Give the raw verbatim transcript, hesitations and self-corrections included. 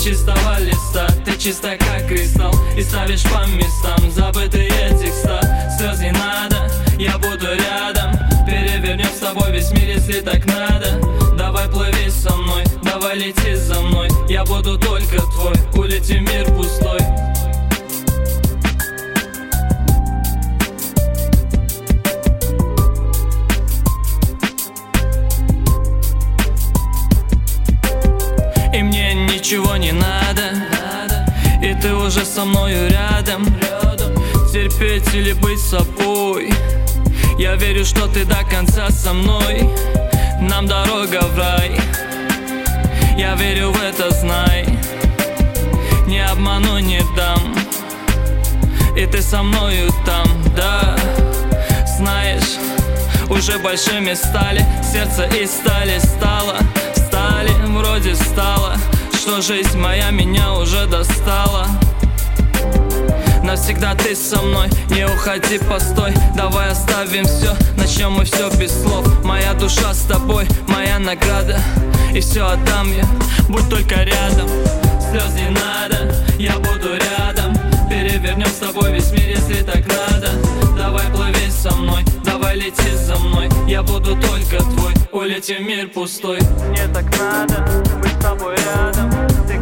чистого листа, ты чиста как кристалл, и ставишь по местам забытые текста. Слез не надо, я буду рядом, перевернем с тобой весь мир, если так надо. Давай плыви со мной, давай лети за мной, я буду только твой, улетим в мир пустой. И мне ничего не надо, и ты уже со мною рядом. Терпеть или быть собой, я верю, что ты до конца со мной. Нам дорога в рай, я верю в это, знай. Не обману, не дам, и ты со мною там, да. Знаешь, уже большими стали, сердце из стали стало. Стали, вроде стало, что жизнь моя меня уже достала. Навсегда ты со мной, не уходи, постой. Давай оставим все, начнем мы все без слов. Моя душа с тобой, моя награда, и все отдам я, будь только рядом. Слез не надо, я буду рядом, перевернем с тобой весь мир, если так надо. Давай плыви со мной, давай лети за мной, я буду только твой, улетим в мир пустой. Мне так надо быть с тобой рядом, ты